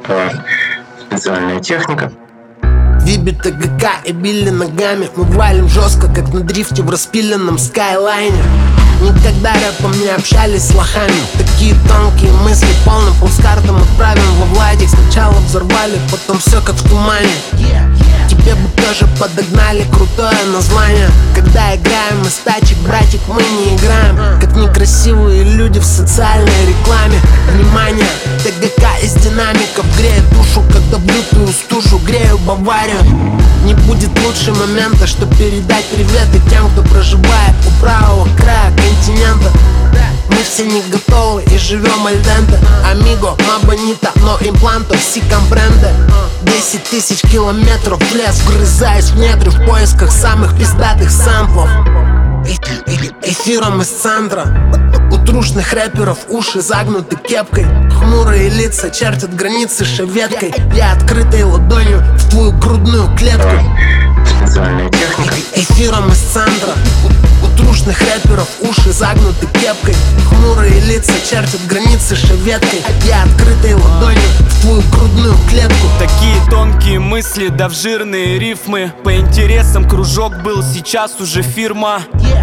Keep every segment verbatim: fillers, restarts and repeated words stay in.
это специальная техника. Виби, ТГК и Билли ногами. Мы валим жестко, как на дрифте в распиленном скайлайне. Никогда рэпом не общались с лохами. Такие тонкие мысли полным плацкартом отправим во Владик. Сначала взорвали, потом все как в тумане. Тебе бы тоже подогнали крутое название. Когда играем из тачек, братик, мы не играем как некрасивые люди в социальной рекламе. Внимание, ТГК из динамиков греет душу, когда блютую стужу грею Баварию. Не будет лучше момента, чтобы передать приветы тем, кто проживает у правого края континента. Мы все не готовы и живем альденте. Амиго, мабонита, но импланто, си компренде. Десять тысяч километров в лес, вгрызаясь в недры в поисках самых пиздатых сэмплов. Эфиром из центра у трушных рэперов уши загнуты кепкой. Хмурые лица чертят границы шеветкой. Я открытой ладонью в твою грудную клетку. Специальная техника. Эфиром из центра у, у трушных рэперов уши загнуты кепкой. Хмурые лица чертят границы шеветкой. Я открытой ладонью в твою грудную клетку. Такие тонкие мысли, да в жирные рифмы. По интересам кружок был, сейчас уже фирма.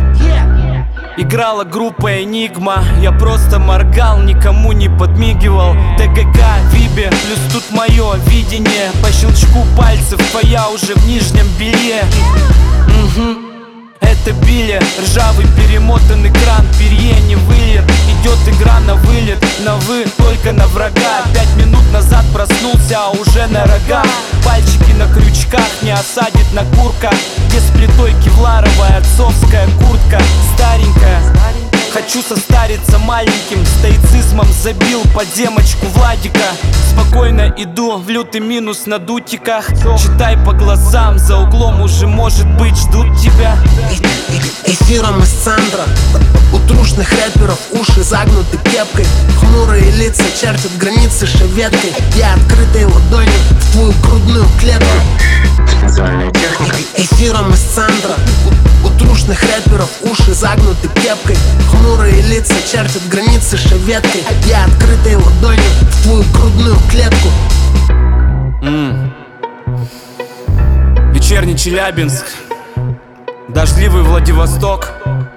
Играла группа Энигма. Я просто моргал, никому не подмигивал. ТГК, Виби, плюс тут мое видение. По щелчку пальцев твоя уже в нижнем белье. Угу. Это Билли, ржавый перемотан экран, перье не вылет. Идет игра на вылет, на вы, только на врага. Пять минут назад проснулся, а уже на рога. Пальчики на крючках, не осадит на курка. Где с плитой кевларовая отцовская куртка. Старенькая, хочу состариться маленьким. Стоицизмом забил под демочку Владика. Спокойно иду в лютый минус на дутиках. Читай по глазам, за углом уже может быть ждут тебя. Эфиром из центра у трушных рэперов уши загнуты кепкой. Хмурые лица чертят границы шеветкой. Я открытой ладонью в твою грудную клетку. Специальная техника. Эфиром из центра у, у трушных рэперов уши загнуты кепкой. Хмурые лица чертят границы шеветкой. Я открытой ладонью в твою грудную клетку. mm. Вечерний Челябинск, дождливый Владивосток.